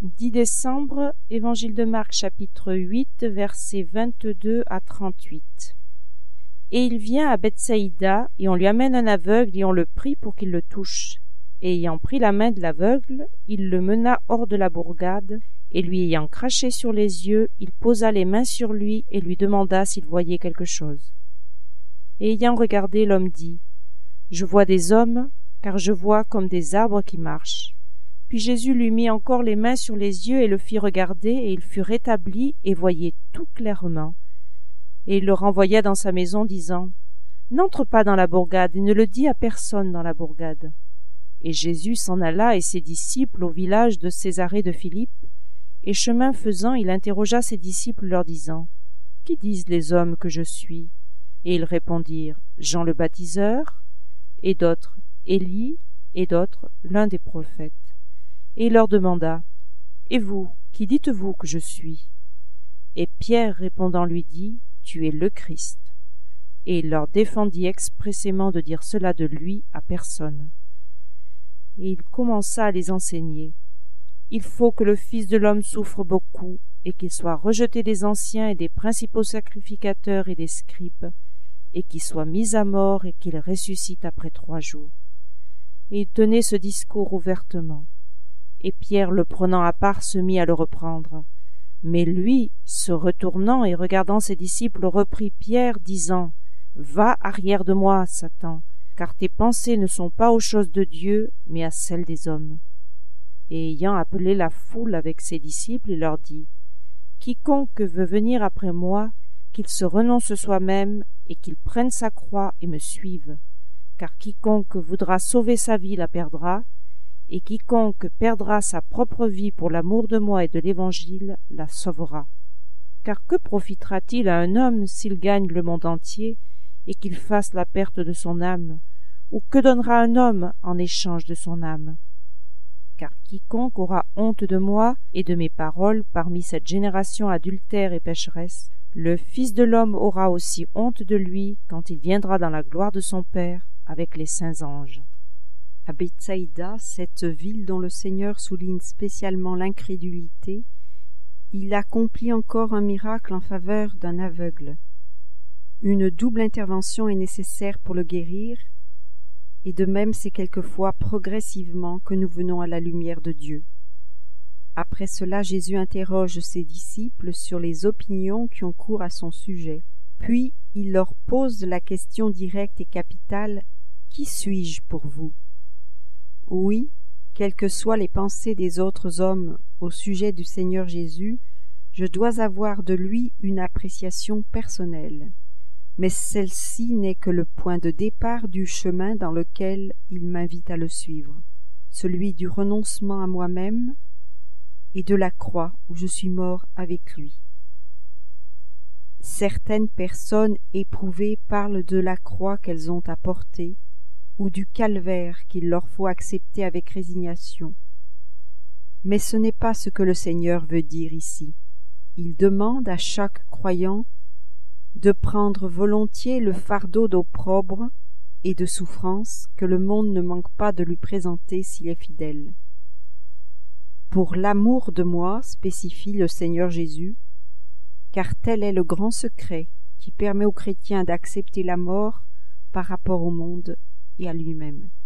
10 décembre, Évangile de Marc, chapitre 8, versets 22 à 38. Et il vient à Bethsaïda, et on lui amène un aveugle, et on le prie pour qu'il le touche. Et ayant pris la main de l'aveugle, il le mena hors de la bourgade, et lui ayant craché sur les yeux, il posa les mains sur lui, et lui demanda s'il voyait quelque chose. Et ayant regardé, l'homme dit : Je vois des hommes, car je vois comme des arbres qui marchent. Puis Jésus lui mit encore les mains sur les yeux et le fit regarder, et il fut rétabli et voyait tout clairement. Et il le renvoya dans sa maison, disant : N'entre pas dans la bourgade, et ne le dis à personne dans la bourgade. Et Jésus s'en alla et ses disciples au village de Césarée de Philippe, et chemin faisant, il interrogea ses disciples, leur disant : Qui disent les hommes que je suis ? Et ils répondirent : Jean le baptiseur, et d'autres Élie, et d'autres l'un des prophètes. Et il leur demanda : Et vous, qui dites-vous que je suis ? Et Pierre répondant lui dit : Tu es le Christ. Et il leur défendit expressément de dire cela de lui à personne. Et il commença à les enseigner : Il faut que le Fils de l'homme souffre beaucoup, et qu'il soit rejeté des anciens et des principaux sacrificateurs et des scribes, et qu'il soit mis à mort et qu'il ressuscite après 3 jours. Et il tenait ce discours ouvertement. Et Pierre, le prenant à part, se mit à le reprendre. Mais lui, se retournant et regardant ses disciples, reprit Pierre, disant : Va arrière de moi, Satan, car tes pensées ne sont pas aux choses de Dieu, mais à celles des hommes. Et ayant appelé la foule avec ses disciples, il leur dit : Quiconque veut venir après moi, qu'il se renonce soi-même et qu'il prenne sa croix et me suive. Car quiconque voudra sauver sa vie la perdra, et quiconque perdra sa propre vie pour l'amour de moi et de l'Évangile la sauvera. Car que profitera-t-il à un homme s'il gagne le monde entier et qu'il fasse la perte de son âme ? Ou que donnera un homme en échange de son âme ? Car quiconque aura honte de moi et de mes paroles parmi cette génération adultère et pécheresse, le Fils de l'homme aura aussi honte de lui quand il viendra dans la gloire de son Père avec les saints anges. À Bethsaïda, cette ville dont le Seigneur souligne spécialement l'incrédulité, il accomplit encore un miracle en faveur d'un aveugle. Une double intervention est nécessaire pour le guérir, et de même c'est quelquefois progressivement que nous venons à la lumière de Dieu. Après cela, Jésus interroge ses disciples sur les opinions qui ont cours à son sujet. Puis il leur pose la question directe et capitale : Qui suis-je pour vous ? Oui, quelles que soient les pensées des autres hommes au sujet du Seigneur Jésus, je dois avoir de lui une appréciation personnelle. Mais celle-ci n'est que le point de départ du chemin dans lequel il m'invite à le suivre, celui du renoncement à moi-même et de la croix où je suis mort avec lui. Certaines personnes éprouvées parlent de la croix qu'elles ont à porter, ou du calvaire qu'il leur faut accepter avec résignation. Mais ce n'est pas ce que le Seigneur veut dire ici. Il demande à chaque croyant de prendre volontiers le fardeau d'opprobre et de souffrance que le monde ne manque pas de lui présenter s'il est fidèle. Pour l'amour de moi, spécifie le Seigneur Jésus, car tel est le grand secret qui permet aux chrétiens d'accepter la mort par rapport au monde et à lui-même.